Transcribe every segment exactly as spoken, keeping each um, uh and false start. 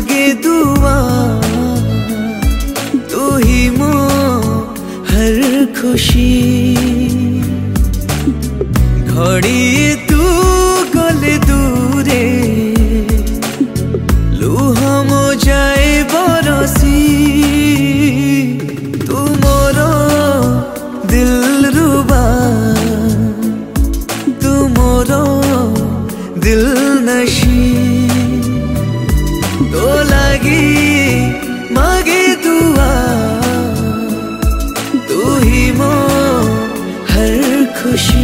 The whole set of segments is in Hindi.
मागे दुआ, तू ही मो हर खुशी। घड़ी तू गले दूरे लुह मो जाए बरसी। तू मोरो दिल रुबा, तू मोरो दिल नशी। तो लागी मागे दुआ, तू ही मो हर खुशी।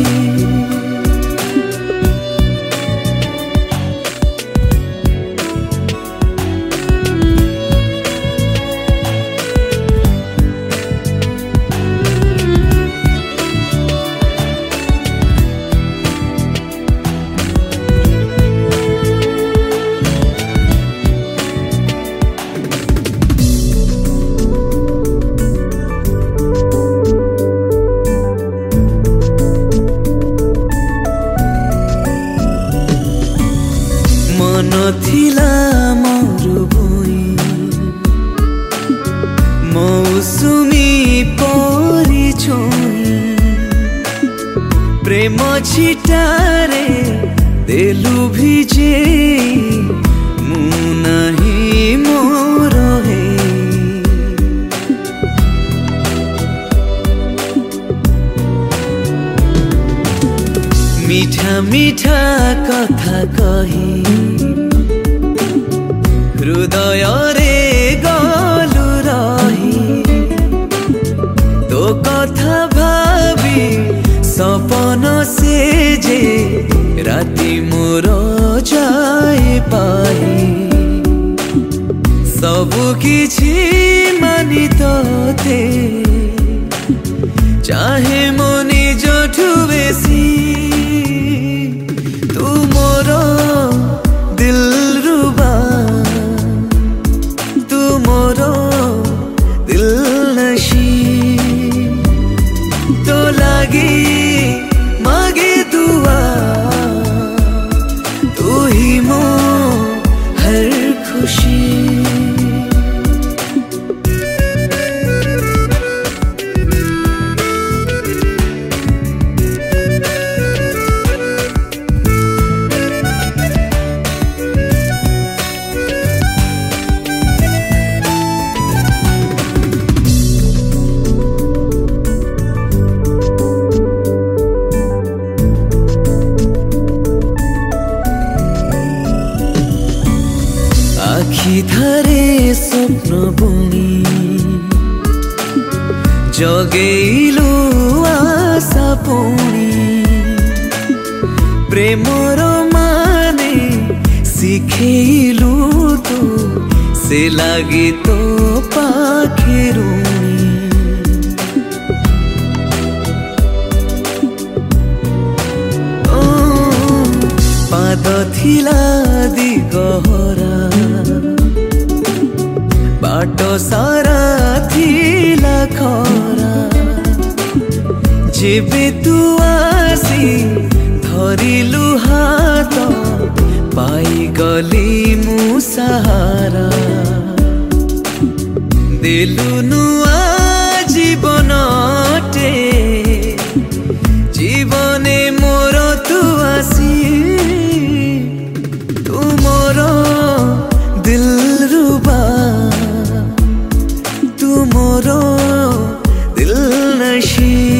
मन थिला मरुभूमि मौसुमी परी छुई। प्रेम छिटारे देलु भिजे मु नहीं मोर हे। मीठा मीठा कथा कही हृदय रे गलु रही। तो कथा भावी सपन से जे राति मोर जाए पाई। सबु किछि मानि तोते चाहे मो निजठु बेसी। तू मोरो दिल रुबा, तू मोरो दिल नशी। तो लागी मागे दुआ, तू ही मो हर खुशी। आखि धरे स्वप्न बुणी जगेलु आशा पुणी। प्रेमर माने शिखेलु तू से लागे तो पाखे ऋणी। पाद थिला दिगहरा बाट सारा थिला खरा। जेबे तू आसी धरिलु हाथ पाई गली मु सहारा। देलु नुआ जीवनटे जीवने मोर तू आसी। तू मोरो दिल रुबा, तू मोरो दिल नशी।